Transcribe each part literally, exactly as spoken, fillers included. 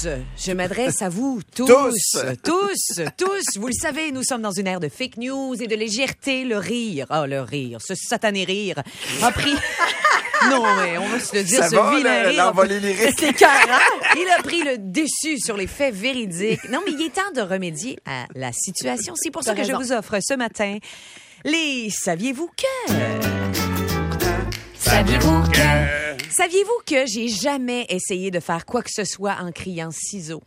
je m'adresse à vous tous, Tous. tous, tous. Vous le savez, nous sommes dans une ère de fake news et de légèreté. Le rire, oh le rire, ce satané rire a pris... Non, mais on va se le dire, Ça ce va, vilain là, rire. l'envolée lyrique. C'est écœurant. Il a pris le dessus sur les faits véridiques. Non, mais il est temps de remédier à la situation. C'est pour ça que je vous offre ce matin les Saviez-vous que... Saviez-vous que... Saviez-vous que j'ai jamais essayé de faire quoi que ce soit en criant ciseaux?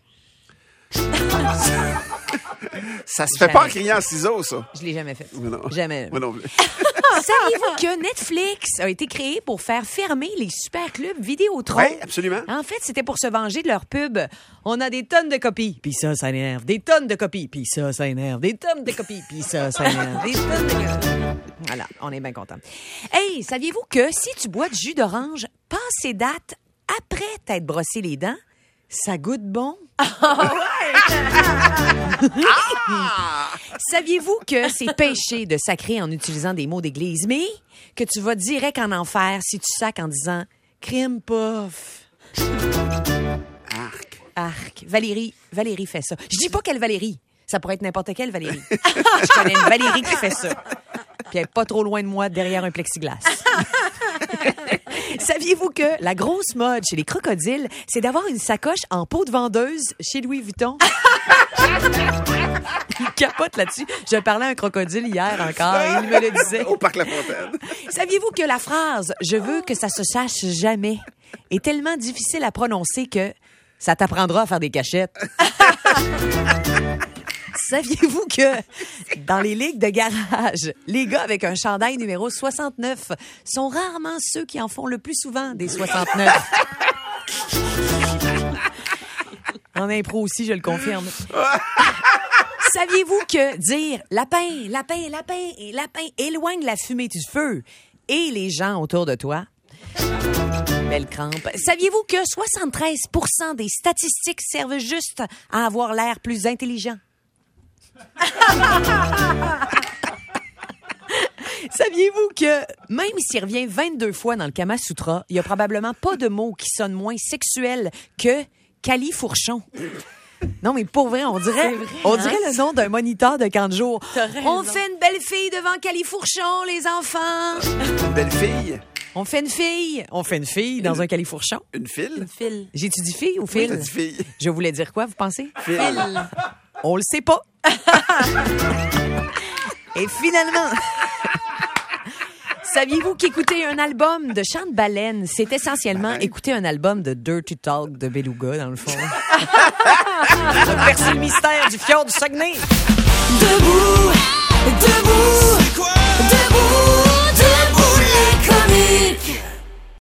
Ça se fait Jamais. pas en criant ciseaux, ça. Je l'ai jamais fait. Mais non. Jamais. Moi non plus. Saviez-vous que Netflix a été créé pour faire fermer les super clubs Vidéotron? Oui, absolument. En fait, c'était pour se venger de leur pub. On a des tonnes de copies, puis ça, ça énerve. Des tonnes de copies, puis ça, ça énerve. Des tonnes de copies, puis ça, ça énerve. Des tonnes de copies. Voilà, on est bien contents. Hey, saviez-vous que si tu bois du jus d'orange passé date après t'être brossé les dents, ça goûte bon? Saviez-vous que c'est péché de sacrer en utilisant des mots d'église, mais que tu vas direct en enfer si tu sacs en disant « crime puff ». Arc. Arc. Valérie, Valérie fait ça. Je dis pas quelle Valérie. Ça pourrait être n'importe quelle Valérie. Je connais une Valérie qui fait ça. Puis elle est pas trop loin de moi, derrière un plexiglas. Saviez-vous que la grosse mode chez les crocodiles, c'est d'avoir une sacoche en peau de vendeuse chez Louis Vuitton? Il capote là-dessus. Je parlais à un crocodile hier encore et il me le disait. Au Parc La Fontaine. Saviez-vous que la phrase « Je veux que ça se sache jamais » est tellement difficile à prononcer que ça t'apprendra à faire des cachettes? Saviez-vous que dans les ligues de garage, les gars avec un chandail numéro soixante-neuf sont rarement ceux qui en font le plus souvent des soixante-neuf? En impro aussi, je le confirme. Saviez-vous que dire lapin, lapin, lapin et lapin éloigne la fumée du feu et les gens autour de toi? Belle crampe. Saviez-vous que soixante-treize pour cent des statistiques servent juste à avoir l'air plus intelligent? Saviez-vous que même s'il revient vingt-deux fois dans le Kama Sutra, il y a probablement pas de mot qui sonne moins sexuel que califourchon? Non, mais pour vrai, on dirait, vrai, on hein? dirait le nom d'un moniteur de camp de jour. T'as raison. On fait une belle fille devant califourchon, les enfants. Une belle fille. On fait une fille. On fait une fille dans un califourchon. Une file. Phil. J'ai-tu dit fille ou Oui, fille? t'as dit fille. Je voulais dire quoi, vous pensez? File. On le sait pas. Et finalement, saviez-vous qu'écouter un album de chant de baleine, c'est essentiellement écouter un album de Dirty Talk de Beluga, dans le fond? On a percé le mystère du fjord du Saguenay. Debout, debout.